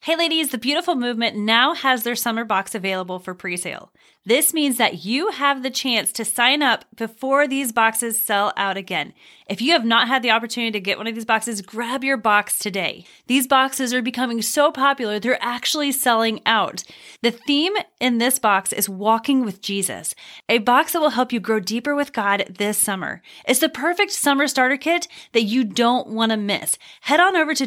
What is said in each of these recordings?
Hey ladies, the Beautiful Movement now has their summer box available for pre-sale. This means that you have the chance to sign up before these boxes sell out again. If you have not had the opportunity to get one of these boxes, grab your box today. These boxes are becoming so popular, they're actually selling out. The theme in this box is Walking with Jesus, a box that will help you grow deeper with God this summer. It's the perfect summer starter kit that you don't want to miss. Head on over to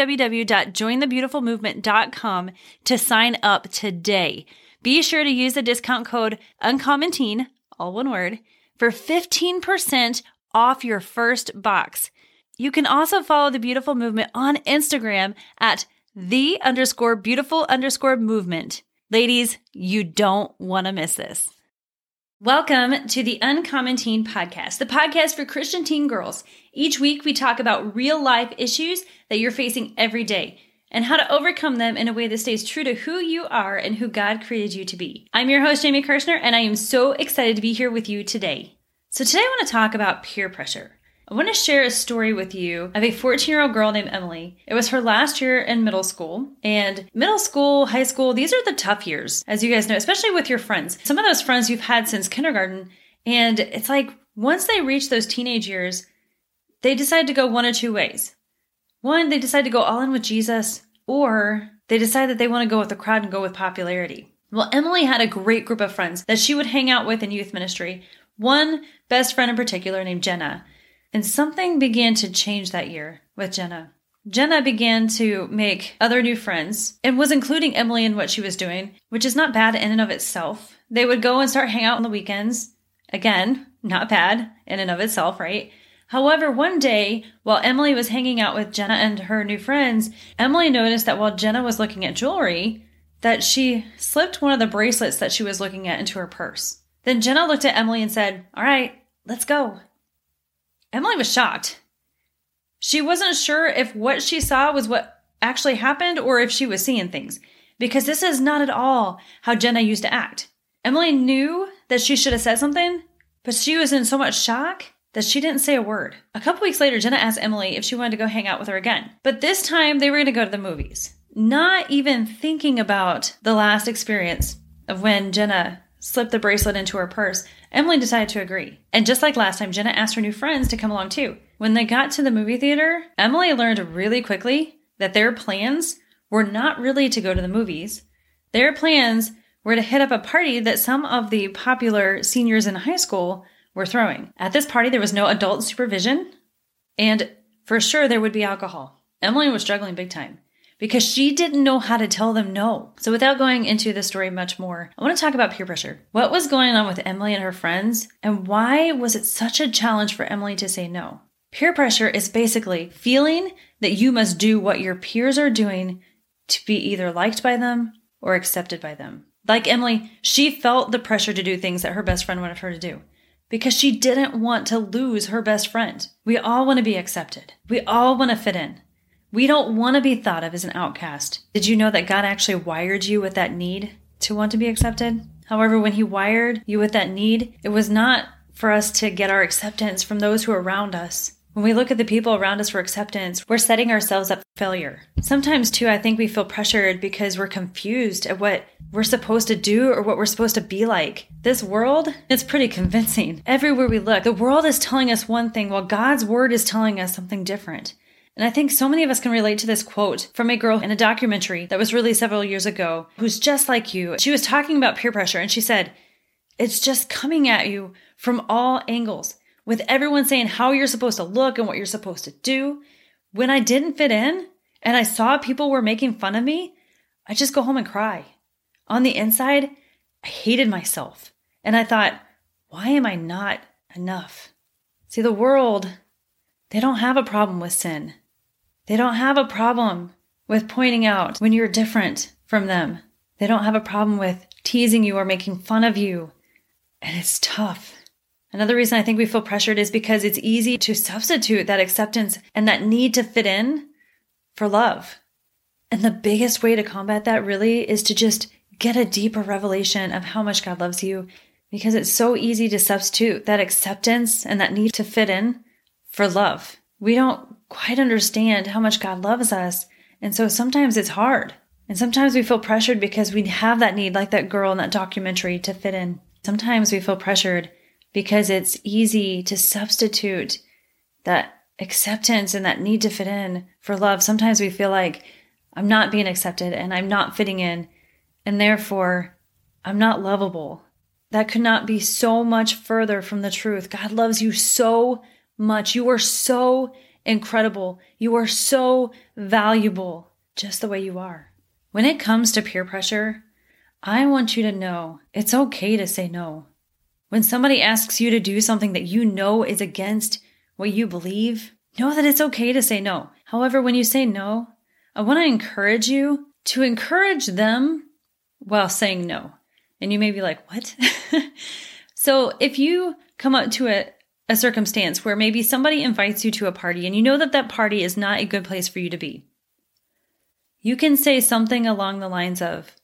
www.jointhebeautifulmovement.com to sign up today. Be sure to use the discount code UncommonTeen, all one word, for 15% off your first box. You can also follow the Beautiful Movement on Instagram at _beautiful_movement. Ladies, you don't want to miss this. Welcome to the Uncommon Teen Podcast, the podcast for Christian teen girls. Each week we talk about real life issues that you're facing every day and how to overcome them in a way that stays true to who you are and who God created you to be. I'm your host, Jamie Kirshner, and I am so excited to be here with you today. So today I want to talk about peer pressure. I want to share a story with you of a 14-year-old girl named Emily. It was her last year in middle school, and middle school, high school, these are the tough years, as you guys know, especially with your friends. Some of those friends you've had since kindergarten, and it's like once they reach those teenage years, they decide to go one of two ways. One, they decide to go all in with Jesus, or they decide that they want to go with the crowd and go with popularity. Well, Emily had a great group of friends that she would hang out with in youth ministry. One best friend in particular named Jenna. And something began to change that year with Jenna. Jenna began to make other new friends and was including Emily in what she was doing, which is not bad in and of itself. They would go and start hang out on the weekends. Again, not bad in and of itself, right? However, one day, while Emily was hanging out with Jenna and her new friends, Emily noticed that while Jenna was looking at jewelry, that she slipped one of the bracelets that she was looking at into her purse. Then Jenna looked at Emily and said, "All right, let's go." Emily was shocked. She wasn't sure if what she saw was what actually happened or if she was seeing things, because this is not at all how Jenna used to act. Emily knew that she should have said something, but she was in so much shock that she didn't say a word. A couple weeks later, Jenna asked Emily if she wanted to go hang out with her again. But this time, they were going to go to the movies. Not even thinking about the last experience of when Jenna slipped the bracelet into her purse, Emily decided to agree. And just like last time, Jenna asked her new friends to come along too. When they got to the movie theater, Emily learned really quickly that their plans were not really to go to the movies. Their plans were to hit up a party that some of the popular seniors in high school were throwing. At this party, there was no adult supervision, and for sure there would be alcohol. Emily was struggling big time because she didn't know how to tell them no. So without going into the story much more, I want to talk about peer pressure. What was going on with Emily and her friends, and why was it such a challenge for Emily to say no? Peer pressure is basically feeling that you must do what your peers are doing to be either liked by them or accepted by them. Like Emily, she felt the pressure to do things that her best friend wanted her to do, because she didn't want to lose her best friend. We all want to be accepted. We all want to fit in. We don't want to be thought of as an outcast. Did you know that God actually wired you with that need to want to be accepted? However, when He wired you with that need, it was not for us to get our acceptance from those who are around us. When we look at the people around us for acceptance, we're setting ourselves up for failure. Sometimes, too, I think we feel pressured because we're confused at what we're supposed to do or what we're supposed to be like. This world, it's pretty convincing. Everywhere we look, the world is telling us one thing while God's word is telling us something different. And I think so many of us can relate to this quote from a girl in a documentary that was released several years ago who's just like you. She was talking about peer pressure, and she said, "It's just coming at you from all angles, with everyone saying how you're supposed to look and what you're supposed to do. When I didn't fit in and I saw people were making fun of me, I just go home and cry. On the inside, I hated myself. And I thought, why am I not enough?" See, the world, they don't have a problem with sin. They don't have a problem with pointing out when you're different from them. They don't have a problem with teasing you or making fun of you. And it's tough. Another reason I think we feel pressured is because it's easy to substitute that acceptance and that need to fit in for love. And the biggest way to combat that really is to just get a deeper revelation of how much God loves you, because it's so easy to substitute that acceptance and that need to fit in for love. We don't quite understand how much God loves us, and so sometimes it's hard. And sometimes we feel pressured because we have that need, like that girl in that documentary, to fit in. Sometimes we feel pressured because it's easy to substitute that acceptance and that need to fit in for love. Sometimes we feel like I'm not being accepted and I'm not fitting in, and therefore I'm not lovable. That could not be so much further from the truth. God loves you so much. You are so incredible. You are so valuable just the way you are. When it comes to peer pressure, I want you to know it's okay to say no. When somebody asks you to do something that you know is against what you believe, know that it's okay to say no. However, when you say no, I want to encourage you to encourage them while saying no. And you may be like, what? So if you come up to a circumstance where maybe somebody invites you to a party and you know that that party is not a good place for you to be, you can say something along the lines of,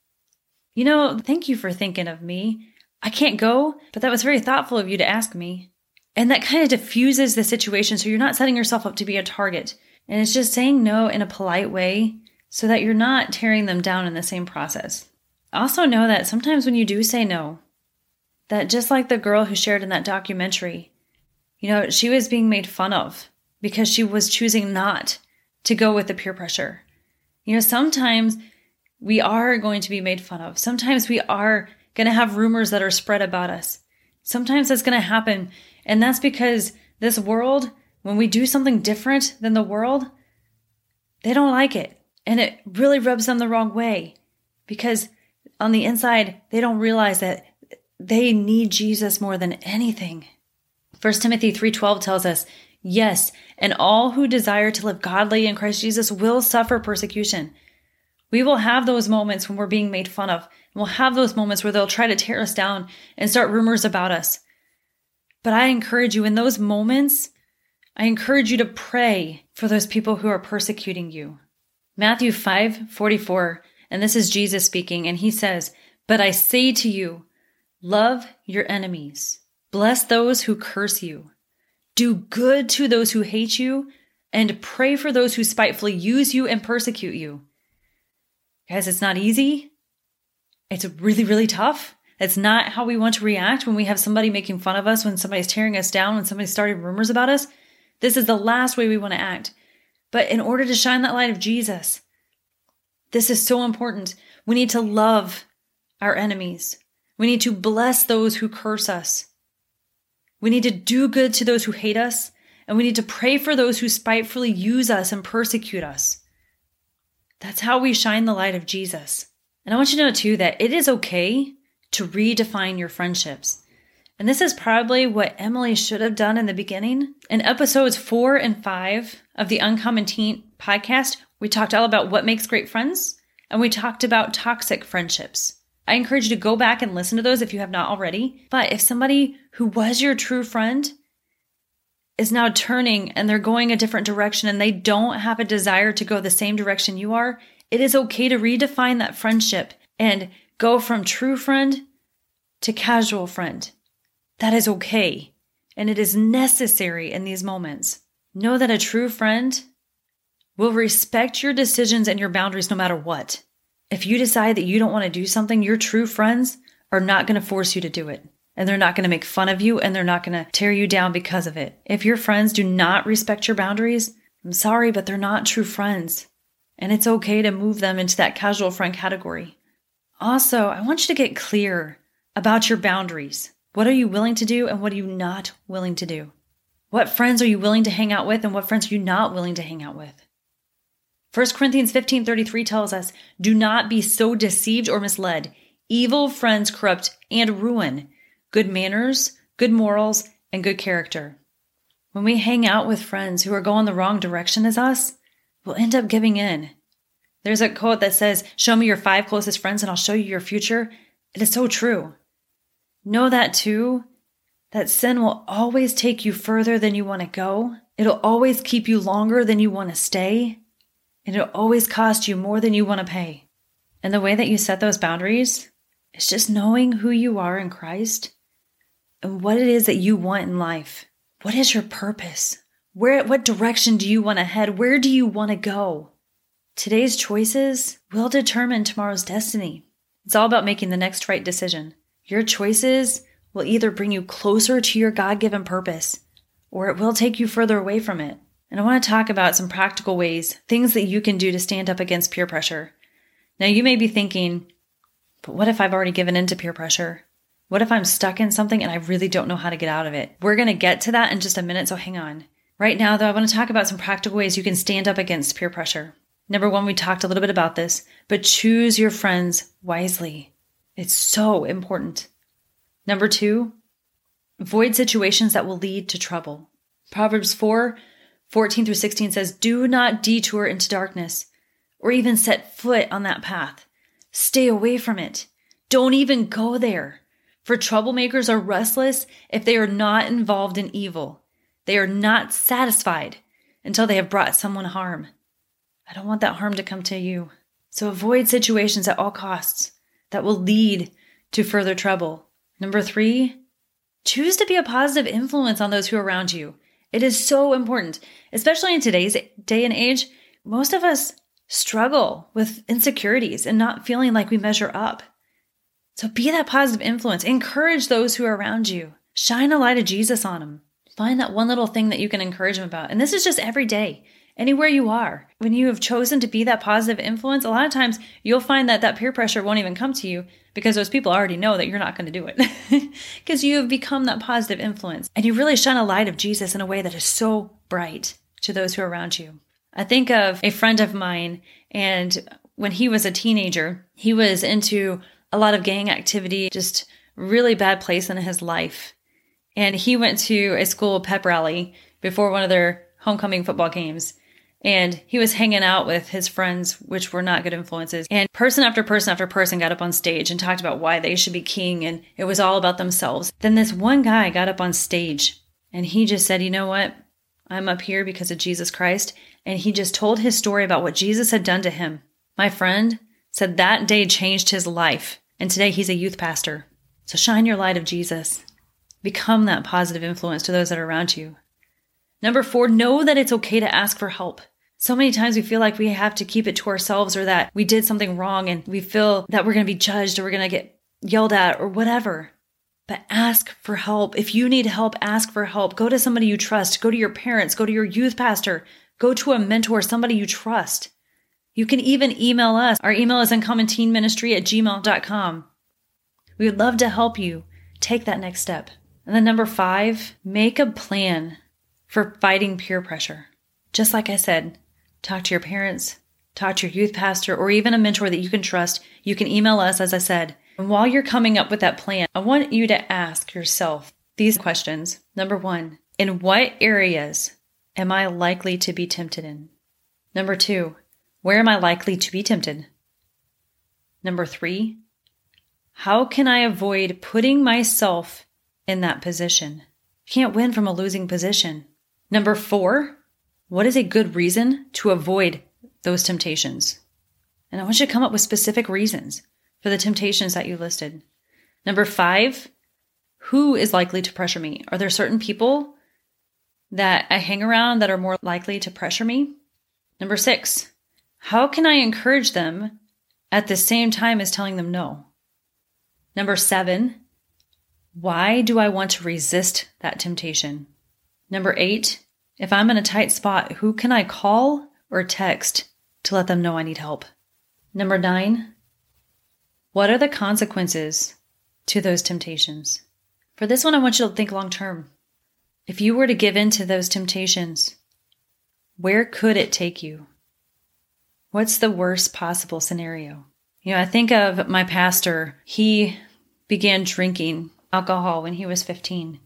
thank you for thinking of me. I can't go, but that was very thoughtful of you to ask me. And that kind of diffuses the situation so you're not setting yourself up to be a target. And it's just saying no in a polite way so that you're not tearing them down in the same process. Also know that sometimes when you do say no, that just like the girl who shared in that documentary, she was being made fun of because she was choosing not to go with the peer pressure. Sometimes we are going to be made fun of. Sometimes we are going to have rumors that are spread about us. Sometimes that's going to happen. And that's because this world, when we do something different than the world, they don't like it. And it really rubs them the wrong way because on the inside, they don't realize that they need Jesus more than anything. 1 Timothy 3:12 tells us, yes, and all who desire to live godly in Christ Jesus will suffer persecution. We will have those moments when we're being made fun of. We'll have those moments where they'll try to tear us down and start rumors about us. But I encourage you in those moments, I encourage you to pray for those people who are persecuting you. Matthew 5:44, and this is Jesus speaking, and he says, but I say to you, love your enemies, bless those who curse you, do good to those who hate you, and pray for those who spitefully use you and persecute you. Guys, it's not easy. It's really, really tough. It's not how we want to react when we have somebody making fun of us, when somebody's tearing us down, when somebody's starting rumors about us. This is the last way we want to act. But in order to shine that light of Jesus, this is so important. We need to love our enemies. We need to bless those who curse us. We need to do good to those who hate us. And we need to pray for those who spitefully use us and persecute us. That's how we shine the light of Jesus. And I want you to know too that it is okay to redefine your friendships. And this is probably what Emily should have done in the beginning. In episodes 4 and 5 of the Uncommon Teen podcast, we talked all about what makes great friends, and we talked about toxic friendships. I encourage you to go back and listen to those if you have not already. But if somebody who was your true friend is now turning and they're going a different direction and they don't have a desire to go the same direction you are, it is okay to redefine that friendship and go from true friend to casual friend. That is okay. And it is necessary in these moments. Know that a true friend will respect your decisions and your boundaries no matter what. If you decide that you don't want to do something, your true friends are not going to force you to do it. And they're not going to make fun of you, and they're not going to tear you down because of it. If your friends do not respect your boundaries, I'm sorry, but they're not true friends. And it's okay to move them into that casual friend category. Also, I want you to get clear about your boundaries. What are you willing to do and what are you not willing to do? What friends are you willing to hang out with and what friends are you not willing to hang out with? 1 Corinthians 15:33 tells us, do not be so deceived or misled. Evil friends corrupt and ruin good manners, good morals, and good character. When we hang out with friends who are going the wrong direction as us, we'll end up giving in. There's a quote that says, show me your 5 closest friends and I'll show you your future. It is so true. Know that too, that sin will always take you further than you want to go. It'll always keep you longer than you want to stay. And it'll always cost you more than you want to pay. And the way that you set those boundaries is just knowing who you are in Christ and what it is that you want in life. What is your purpose? What direction do you want to head? Where do you want to go? Today's choices will determine tomorrow's destiny. It's all about making the next right decision. Your choices will either bring you closer to your God-given purpose, or it will take you further away from it. And I want to talk about some practical ways, things that you can do to stand up against peer pressure. Now, you may be thinking, but what if I've already given in to peer pressure? What if I'm stuck in something and I really don't know how to get out of it? We're going to get to that in just a minute, so hang on. Right now, though, I want to talk about some practical ways you can stand up against peer pressure. Number one, we talked a little bit about this, but choose your friends wisely. It's so important. Number two, avoid situations that will lead to trouble. Proverbs 4:14-16 says, "Do not detour into darkness or even set foot on that path. Stay away from it. Don't even go there. For troublemakers are restless if they are not involved in evil. They are not satisfied until they have brought someone harm." I don't want that harm to come to you. So avoid situations at all costs that will lead to further trouble. Number three, choose to be a positive influence on those who are around you. It is so important, especially in today's day and age. Most of us struggle with insecurities and not feeling like we measure up. So be that positive influence. Encourage those who are around you. Shine a light of Jesus on them. Find that one little thing that you can encourage them about. And this is just every day. Anywhere you are, when you have chosen to be that positive influence, a lot of times you'll find that peer pressure won't even come to you because those people already know that you're not going to do it because you have become that positive influence and you really shine a light of Jesus in a way that is so bright to those who are around you. I think of a friend of mine, and when he was a teenager, he was into a lot of gang activity, just really bad place in his life. And he went to a school pep rally before one of their homecoming football games. And he was hanging out with his friends, which were not good influences. And person after person after person got up on stage and talked about why they should be king. And it was all about themselves. Then this one guy got up on stage and he just said, "You know what? I'm up here because of Jesus Christ." And he just told his story about what Jesus had done to him. My friend said that day changed his life. And today he's a youth pastor. So shine your light of Jesus. Become that positive influence to those that are around you. Number four, know that it's okay to ask for help. So many times we feel like we have to keep it to ourselves, or that we did something wrong and we feel that we're going to be judged or we're going to get yelled at or whatever. But ask for help. If you need help, ask for help. Go to somebody you trust. Go to your parents. Go to your youth pastor. Go to a mentor, somebody you trust. You can even email us. Our email is uncommenteenministry@gmail.com. We would love to help you take that next step. And then number five, make a plan for fighting peer pressure. Just like I said, talk to your parents, talk to your youth pastor, or even a mentor that you can trust. You can email us, as I said. And while you're coming up with that plan, I want you to ask yourself these questions. Number one, in what areas am I likely to be tempted in? Number two, where am I likely to be tempted? Number three, how can I avoid putting myself in that position? You can't win from a losing position. Number four, what is a good reason to avoid those temptations? And I want you to come up with specific reasons for the temptations that you listed. Number five, who is likely to pressure me? Are there certain people that I hang around that are more likely to pressure me? Number six, how can I encourage them at the same time as telling them no? Number seven, why do I want to resist that temptation? Number eight, if I'm in a tight spot, who can I call or text to let them know I need help? Number nine, what are the consequences to those temptations? For this one, I want you to think long term. If you were to give in to those temptations, where could it take you? What's the worst possible scenario? I think of my pastor. He began drinking alcohol when he was 15.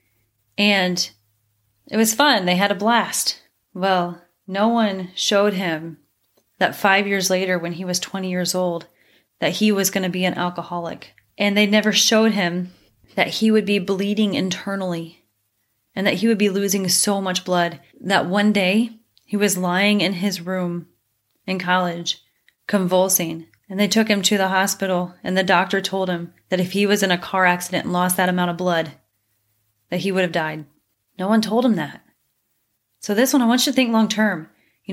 And it was fun. They had a blast. Well, no one showed him that 5 years later, when he was 20 years old, that he was going to be an alcoholic. And they never showed him that he would be bleeding internally and that he would be losing so much blood that one day he was lying in his room in college, convulsing. And they took him to the hospital, and the doctor told him that if he was in a car accident and lost that amount of blood, that he would have died. No one told him that. So this one, I want you to think long term.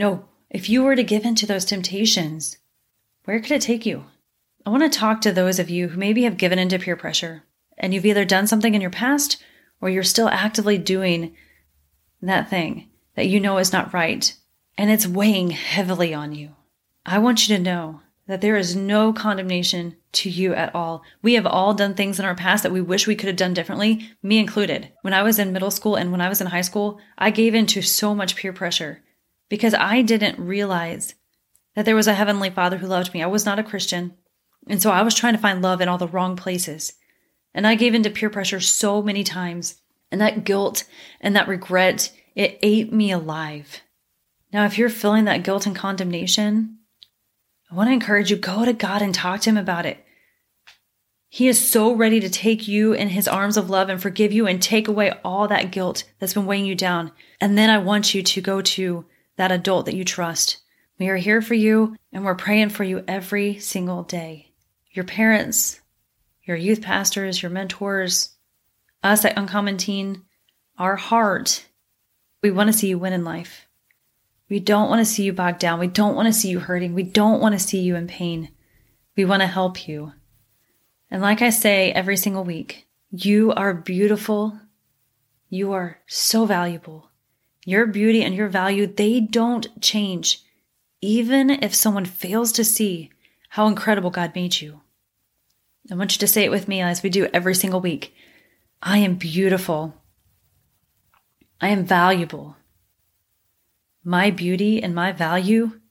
If you were to give in to those temptations, where could it take you? I want to talk to those of you who maybe have given into peer pressure, and you've either done something in your past or you're still actively doing that thing that you know is not right, and it's weighing heavily on you. I want you to know that there is no condemnation to you at all. We have all done things in our past that we wish we could have done differently, me included. When I was in middle school and when I was in high school, I gave in to so much peer pressure because I didn't realize that there was a Heavenly Father who loved me. I was not a Christian. And so I was trying to find love in all the wrong places. And I gave into peer pressure so many times. And that guilt and that regret, it ate me alive. Now, if you're feeling that guilt and condemnation, I want to encourage you, go to God and talk to Him about it. He is so ready to take you in His arms of love and forgive you and take away all that guilt that's been weighing you down. And then I want you to go to that adult that you trust. We are here for you, and we're praying for you every single day. Your parents, your youth pastors, your mentors, us at Uncommon Teen, our heart, we want to see you win in life. We don't want to see you bogged down. We don't want to see you hurting. We don't want to see you in pain. We want to help you. And like I say every single week, you are beautiful. You are so valuable. Your beauty and your value, they don't change, even if someone fails to see how incredible God made you. I want you to say it with me as we do every single week. I am beautiful. I am valuable. My beauty and my value,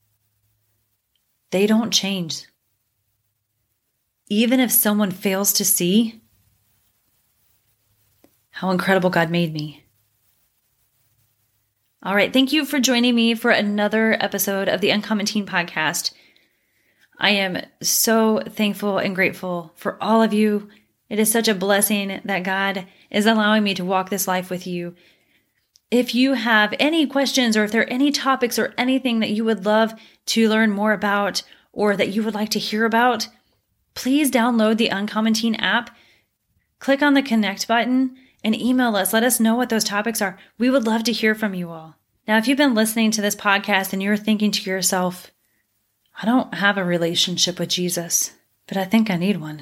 they don't change. Even if someone fails to see how incredible God made me. All right, thank you for joining me for another episode of the Uncommon Teen Podcast. I am so thankful and grateful for all of you. It is such a blessing that God is allowing me to walk this life with you. If you have any questions or if there are any topics or anything that you would love to learn more about or that you would like to hear about, please download the Uncommon Teen app, click on the connect button, and email us. Let us know what those topics are. We would love to hear from you all. Now, if you've been listening to this podcast and you're thinking to yourself, I don't have a relationship with Jesus, but I think I need one.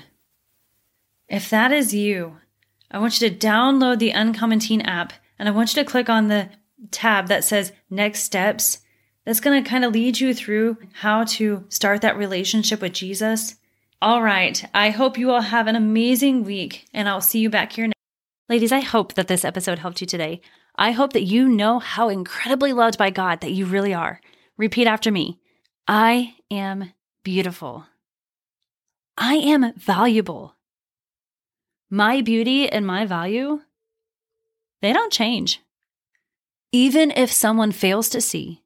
If that is you, I want you to download the Uncommon Teen app, and I want you to click on the tab that says Next Steps. That's going to kind of lead you through how to start that relationship with Jesus. All right. I hope you all have an amazing week, and I'll see you back here next. Ladies, I hope that this episode helped you today. I hope that you know how incredibly loved by God that you really are. Repeat after me. I am beautiful. I am valuable. My beauty and my value, they don't change. Even if someone fails to see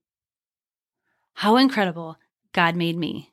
how incredible God made me.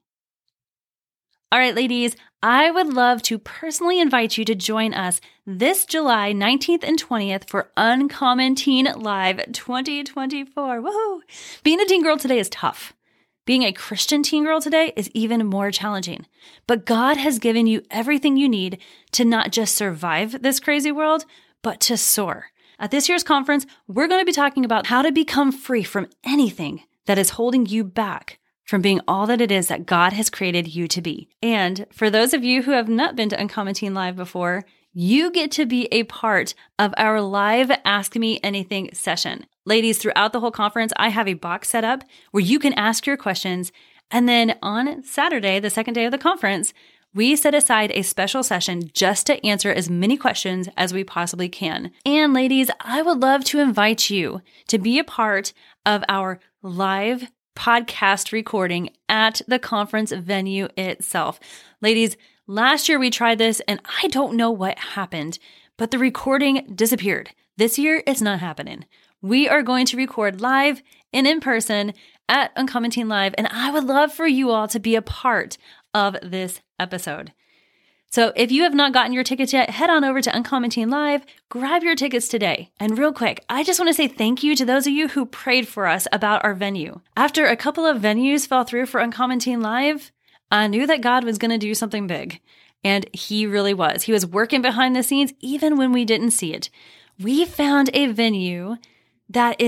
All right, ladies, I would love to personally invite you to join us this July 19th and 20th for Uncommon Teen Live 2024. Woohoo! Being a teen girl today is tough. Being a Christian teen girl today is even more challenging. But God has given you everything you need to not just survive this crazy world, but to soar. At this year's conference, we're going to be talking about how to become free from anything that is holding you back from being all that it is that God has created you to be. And for those of you who have not been to Uncommon Teen Live before, you get to be a part of our live Ask Me Anything session. Ladies, throughout the whole conference, I have a box set up where you can ask your questions. And then on Saturday, the second day of the conference, we set aside a special session just to answer as many questions as we possibly can. And ladies, I would love to invite you to be a part of our live podcast recording at the conference venue itself. Ladies, last year we tried this and I don't know what happened, but the recording disappeared. This year, it's not happening. We are going to record live and in person at Uncommon Teen Live, and I would love for you all to be a part of this episode. So if you have not gotten your tickets yet, head on over to Uncommon Teen Live, grab your tickets today. And real quick, I just want to say thank you to those of you who prayed for us about our venue. After a couple of venues fell through for Uncommon Teen Live, I knew that God was going to do something big. And He really was. He was working behind the scenes even when we didn't see it. We found a venue that is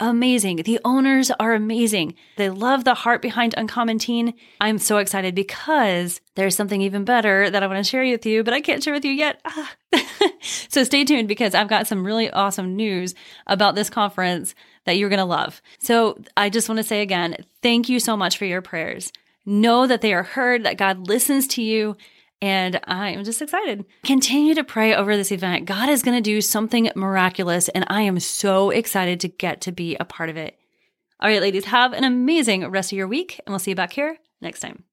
amazing. The owners are amazing. They love the heart behind Uncommon Teen. I'm so excited because there's something even better that I want to share with you, but I can't share with you yet. So stay tuned because I've got some really awesome news about this conference that you're going to love. So I just want to say again, thank you so much for your prayers. Know that they are heard, that God listens to you, and I am just excited. Continue to pray over this event. God is going to do something miraculous, and I am so excited to get to be a part of it. All right, ladies, have an amazing rest of your week, and we'll see you back here next time.